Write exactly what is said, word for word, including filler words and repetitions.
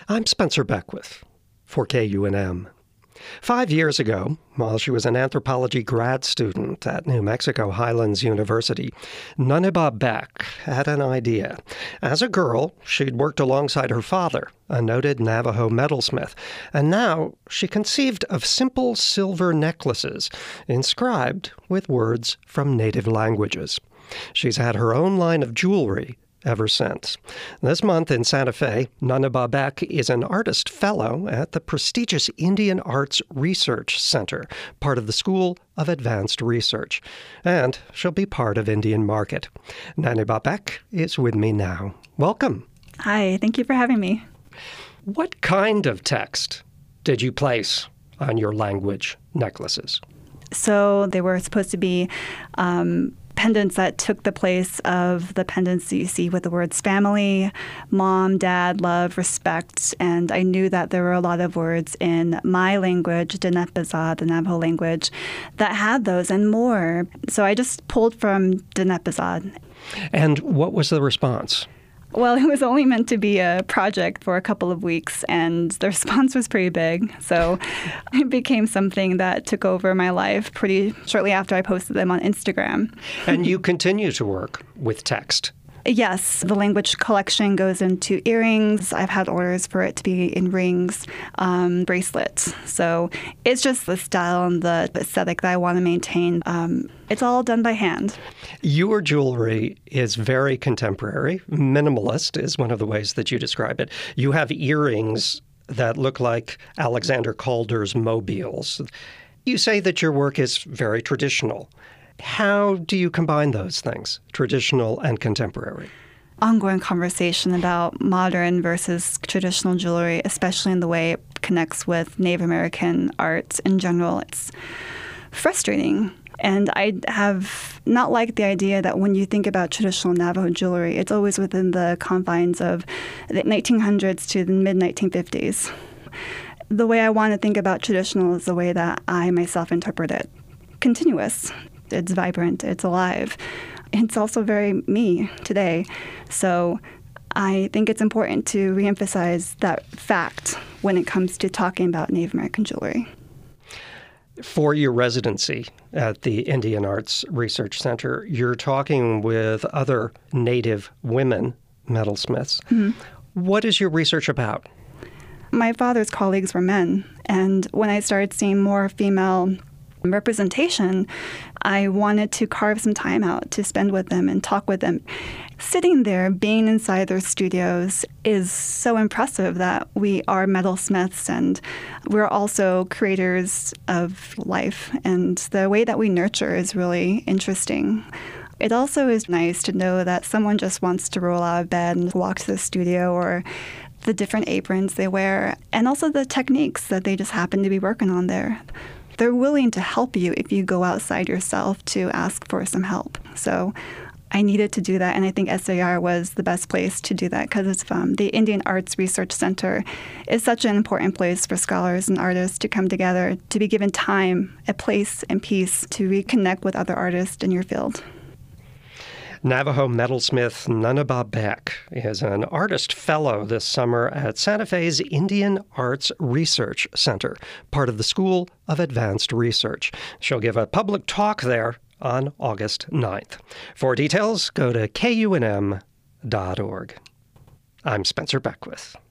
I'm Spencer Beckwith for K U N M. Five years ago, while she was an anthropology grad student at New Mexico Highlands University, Nuneba Beck had an idea. As a girl, she'd worked alongside her father, a noted Navajo metalsmith, and now she conceived of simple silver necklaces inscribed with words from native languages. She's had her own line of jewelry ever since. This month in Santa Fe, Nuneba Beck is an artist fellow at the prestigious Indian Arts Research Center, part of the School of Advanced Research. And she'll be part of Indian Market. Nuneba Beck is with me now. Welcome. Hi, thank you for having me. What kind of text did you place on your language necklaces? So they were supposed to be um, pendants that took the place of the pendants that you see with the words family, mom, dad, love, respect. And I knew that there were a lot of words in my language, Dinepeza, the Navajo language, that had those and more. So I just pulled from Dinepeza. And what was the response? Well, it was only meant to be a project for a couple of weeks, and the response was pretty big. So it became something that took over my life pretty shortly after I posted them on Instagram. And you continue to work with text. Yes, the language collection goes into earrings. I've had orders for it to be in rings, um, bracelets. So it's just the style and the aesthetic that I want to maintain. Um, it's all done by hand. Your jewelry is very contemporary. Minimalist is one of the ways that you describe it. You have earrings that look like Alexander Calder's mobiles. You say that your work is very traditional. How do you combine those things, traditional and contemporary? Ongoing conversation about modern versus traditional jewelry, especially in the way it connects with Native American art in general. It's frustrating. And I have not liked the idea that when you think about traditional Navajo jewelry, it's always within the confines of the nineteen hundreds to the mid nineteen fifties. The way I want to think about traditional is the way that I myself interpret it. Continuous. It's vibrant. It's alive. It's also very me today. So I think it's important to reemphasize that fact when it comes to talking about Native American jewelry. For your residency at the Indian Arts Research Center, you're talking with other Native women metalsmiths. Mm-hmm. What is your research about? My father's colleagues were men, and when I started seeing more female representation, I wanted to carve some time out to spend with them and talk with them. Sitting there, being inside their studios is so impressive that we are metalsmiths and we're also creators of life. And the way that we nurture is really interesting. It also is nice to know that someone just wants to roll out of bed and walk to the studio, or the different aprons they wear, and also the techniques that they just happen to be working on there. They're willing to help you if you go outside yourself to ask for some help. So I needed to do that, and I think S A R was the best place to do that because it's um, the Indian Arts Research Center is such an important place for scholars and artists to come together, to be given time, a place, and peace to reconnect with other artists in your field. Navajo metalsmith Nuneba Beck is an artist fellow this summer at Santa Fe's Indian Arts Research Center, part of the School of Advanced Research. She'll give a public talk there on August ninth. For details, go to K U N M dot org. I'm Spencer Beckwith.